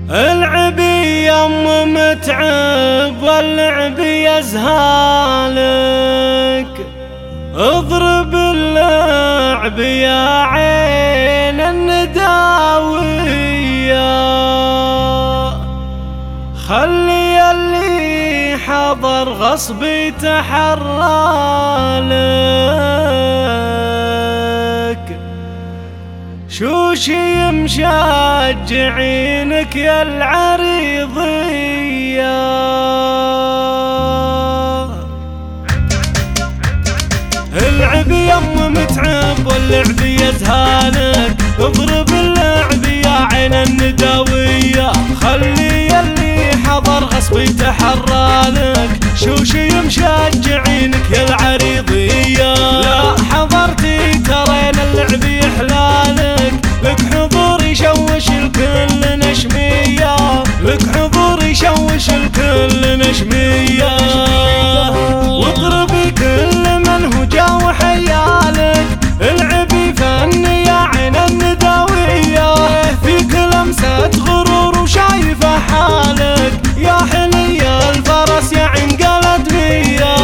العبي يم متعب واللعب يزهالك، اضرب اللعب يا عين النداوية، خلي اللي حضر غصب يتحرالك، شوشي مشجعينك يا العريضية. العب يم متعب واللعب يزهالك، اضرب اللعب يا عين النداوية، خلي اللي حضر غصب يتحرالك، شوشي مشجعينك يا العريضية. لا حضرتي ترين اللعب يحلالك، لك حضور يشوش الكل نشمية، لك حضور يشوش الكل نشمية، واضربي كل من هو جا وحيالك، العبي فن يا عين النداوية، فيك لمسة غرور وشايفة حالك، يا حلي الفرس يا عين قلد بيا،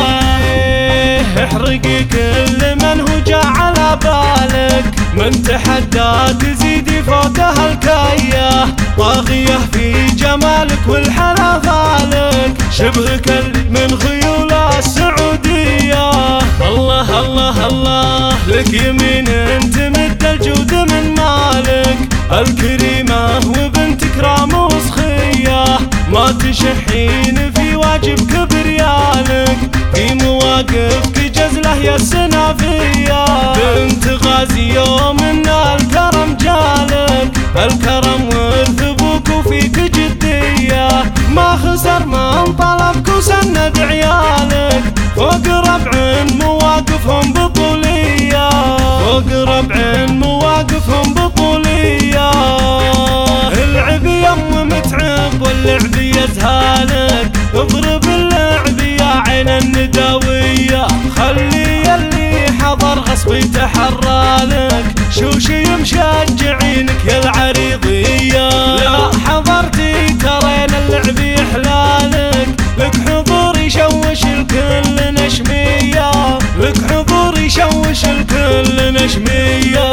احرقي كل من هو جا على بالك، من تحدى تزيدي فوقها الكاية، طاغية في جمالك والحلا فالك، شبهك من خيول السعودية. الله الله الله لك يمين تمد الجود من مالك، الكريمة وبنت كرام وسخية، ما تشحين في واجب كبريالك، في مواقفك جزله يا السنافية، بنت غازي يوم ان الكرم جالك، الكرم ورث ابوك وفيك جدية، ما خسر من طلبك وسند عيالك، فوق ربع مواقفهم بطولية، فوق ربع مواقفهم بطولية. العب يم متعب واللعب يزهالك، اضرب اللعب يا عين النداوية، خلي اللي حضر غصب يتحرالك، شوشي مشجعينك يا العريضية. لا حضرتي ترين اللعب يحلالك، لك حضور يشوش الكل نشمية، لك حضور يشوش الكل نشمية،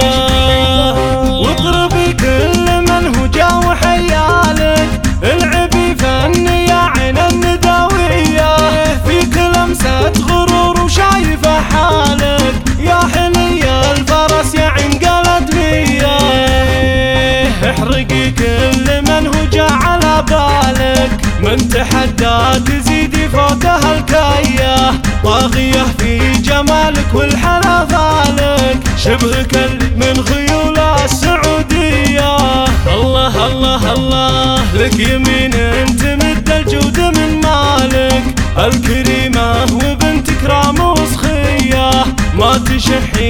واضربي كل من هو جا وحيالك، العبي فن يا عين النداوية، فيك لمسة غرور وشايفة حالك، يا حلي الفرس يا عين قلد بيا، احرقي كل من هو جا على بالك، من تحدى تزيدي فوقها الكاية، طاغية في جمالك والحلا فالك، شبهك من خيول السعودية. الله الله الله لك يمين تمد الجود من مالك، الكريمة وبنت كرام وسخية، ما تشحي